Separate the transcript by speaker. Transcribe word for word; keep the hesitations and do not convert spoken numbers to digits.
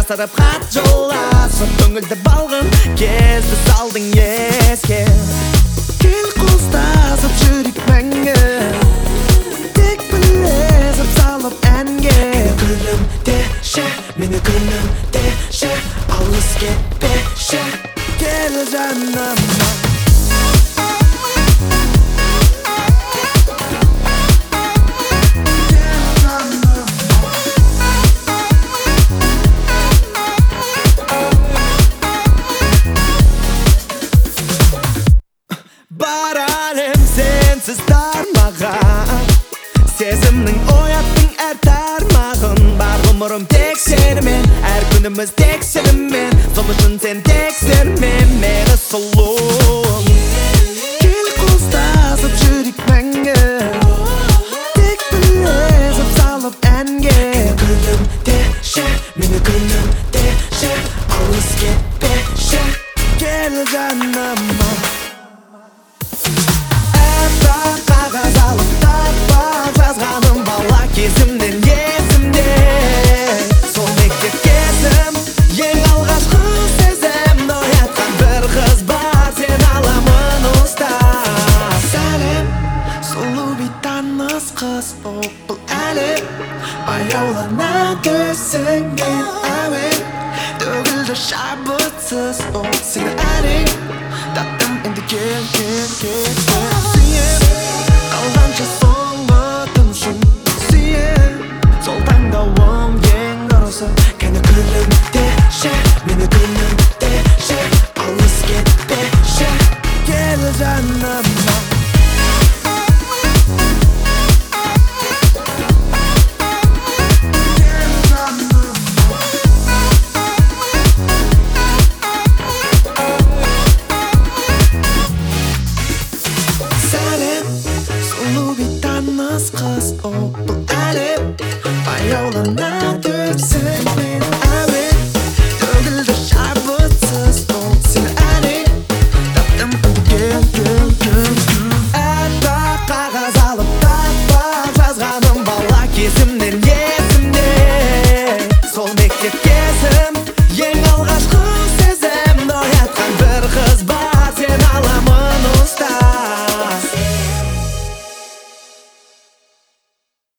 Speaker 1: жасырып хат жоласып көңілді балғын кезді салдың еске. Кел қостасып жүрек мәңгі, тек білезіп салып әнге. Күлім деші, мені күлім деші, алыс кетпеші, кел жаныма. Бар әлем сенсіз тармаған, сезімнің ояттың әр тармағын. Бар ғұмырым тек сенімен, әр күніміз тек сенімен. Сол үшін сен тек сермен мені сұлуым. Кел қостасып жүрек мәңгі, тек білезіп салып әнге. Күлім деші, мені күлім деші, алыс кетпеші, кел жаныма. Кезімнен есімде сол мектеп кезім, ең алғашқы сезім. Оятқан бір қыз бар, сен аламын ұстап. Сәлем, сұлу бейт таныс қыз, ол бұл әлем. Баяулана төсіңнен әуен, төгілді шабытсыз ол сені әрең. Таттым енді кел, кел, кел, кел. Сүйем, қалғанша соңғы түншін. Сол таңдауым ең дұрысы. Кәні күлім деші, мені күлім деші, алыс кетпеші, кел жаныма. Сәлем, сұлу бейт таныс қыз, ол бұл әлем. Баяулана төсің